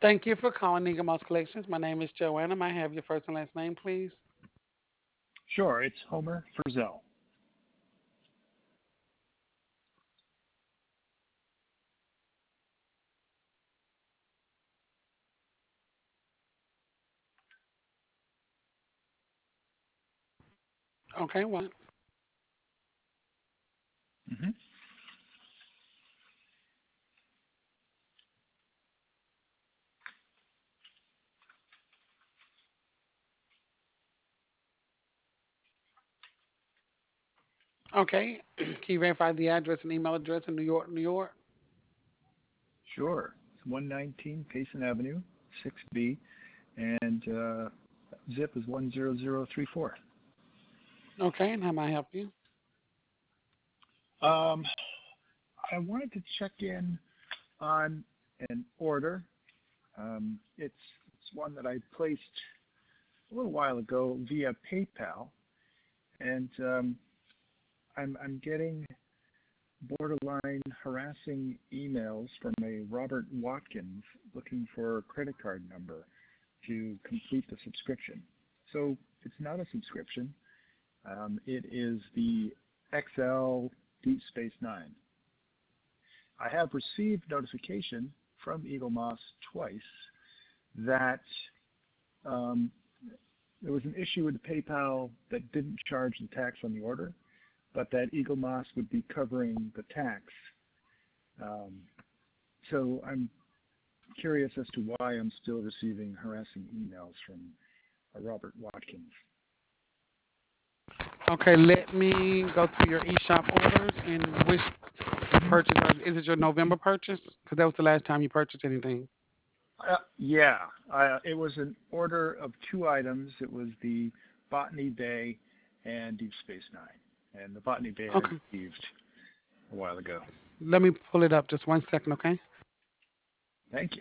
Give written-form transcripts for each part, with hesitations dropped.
Thank you for calling Eagle Mouse Collections. My name is Joanna. May I have your first and last name, please? Sure, it's Homer Frizzell. Okay, what? Hmm. Okay. Can you verify the address and email address in New York, New York? Sure, it's 119 Payson Avenue, 6B, and zip is 10034. Okay, and how may I help you? Um, I wanted to check in on an order. It's one that I placed a little while ago via PayPal, and I'm getting borderline harassing emails from a Robert Watkins looking for a credit card number to complete the subscription. So it's not a subscription. It is the XL Deep Space Nine. I have received notification from Eagle Moss twice that um, there was an issue with the PayPal that didn't charge the tax on the order, but that Eagle Moss would be covering the tax. Um, so I'm curious as to why I'm still receiving harassing emails from Robert Watkins. Okay, let me go through your eShop orders and which purchase. Is it your November purchase? Because that was the last time you purchased anything. Yeah, it was an order of two items. It was the Botany Bay and Deep Space Nine. And the Botany Bay I Okay, received a while ago. let me pull it up just 1 second, okay? Thank you.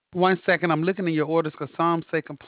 1 second, I'm looking in your orders because some say